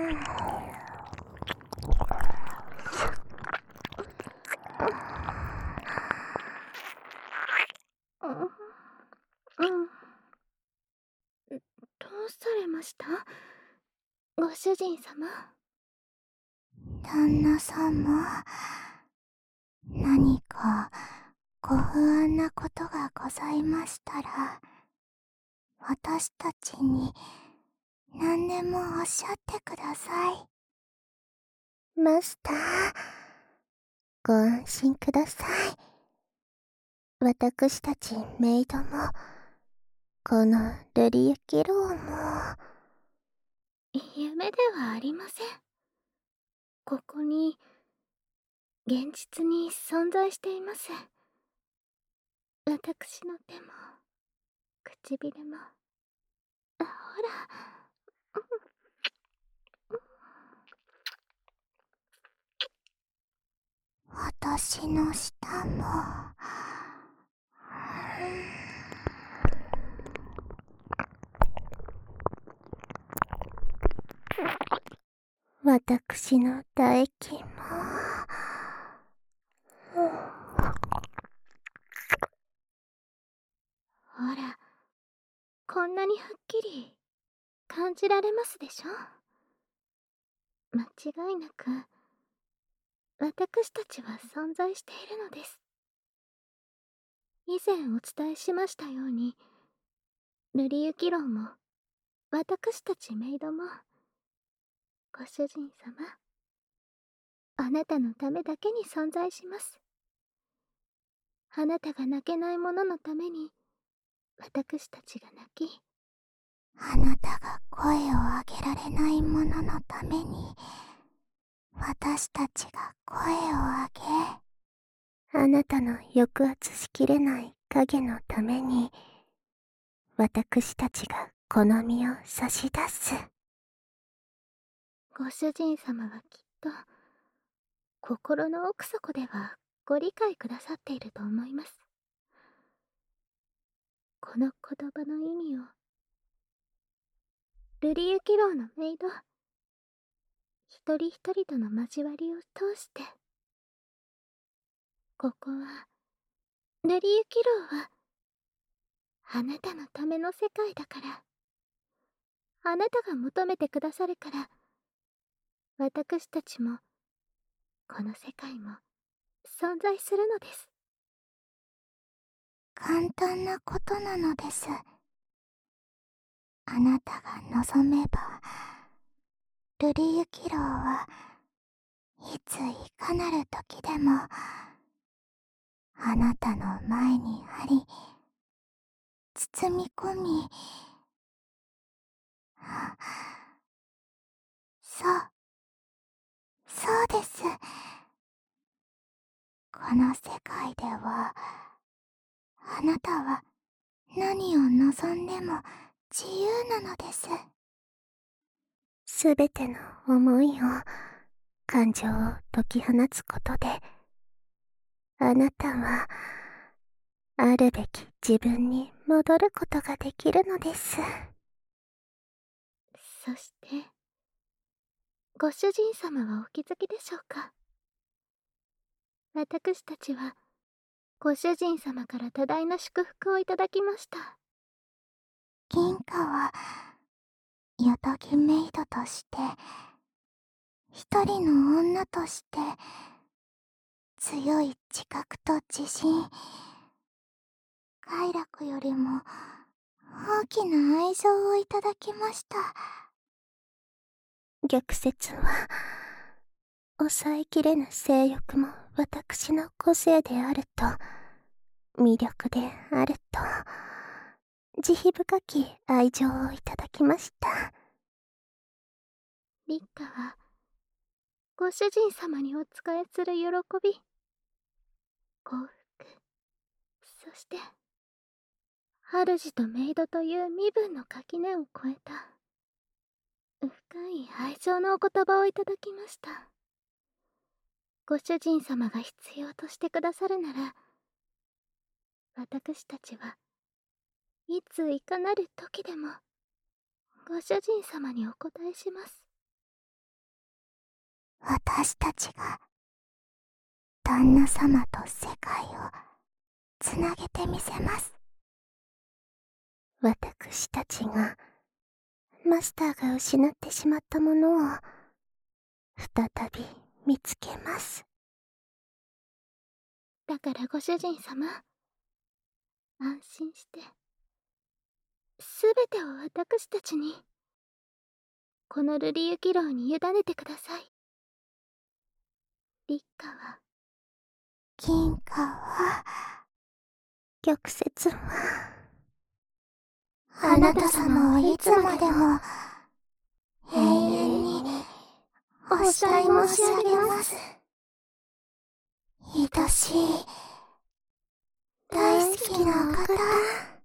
どうされました？ご主人様。 旦那様、何かご不安なことがございましたら、私たちに何でもおっしゃってください。マスター、ご安心ください。私たちメイドも、このルリユキロウも、 夢ではありません。ここに現実に存在しています。私の手も唇も。ほら。 私の舌も、私の唾液も、 ほら、こんなにはっきり感じられますでしょ？間違いなく私たちは存在しているのです。以前お伝えしましたように、瑠璃雪楼も私たちメイドも、ご主人様、あなたのためだけに存在します。あなたが泣けないもののために私たちが泣き、 あなたが声を上げられないもののために、私たちが声を上げ、あなたの抑圧しきれない影のために、私たちが好みを差し出す。 ご主人様はきっと心の奥底ではご理解くださっていると思います。この言葉の意味を、瑠璃雪楼のメイド一人一人との交わりを通して、ここは、瑠璃雪楼はあなたのための世界だから、あなたが求めてくださるから、私たちもこの世界も存在するのです。 簡単なことなのです。あなたが望めば、瑠璃雪楼はいついかなる時でも、あなたの前にあり、包み込み、そう、そうです。この世界では、あなたは何を望んでも自由なのです。すべての思いを、感情を解き放つことで、あなたは、あるべき自分に戻ることができるのです。 そして、ご主人様はお気づきでしょうか？私たちは、ご主人様から多大な祝福をいただきました。 銀貨は、ヨトギメイドとして、一人の女として、強い自覚と自信、快楽よりも大きな愛情をいただきました。逆説は、抑えきれぬ性欲も私の個性であると、魅力であると、慈悲深き愛情をいただきました。 立花は、ご主人様にお仕えする喜び、幸福、そして、主とメイドという身分の垣根を越えた、深い愛情のお言葉をいただきました。ご主人様が必要としてくださるなら、私たちはいついかなる時でも、ご主人様にお答えします。 私たちが旦那様と世界をつなげてみせます。私たちがマスターが失ってしまったものを再び見つけます。 だからご主人様、安心して、すべてを私たちに、この瑠璃雪楼に委ねてください。立花は、 銀貨は、玉折は、あなた様をいつまでも永遠にお慕い申し上げます。愛しい、大好きなお方。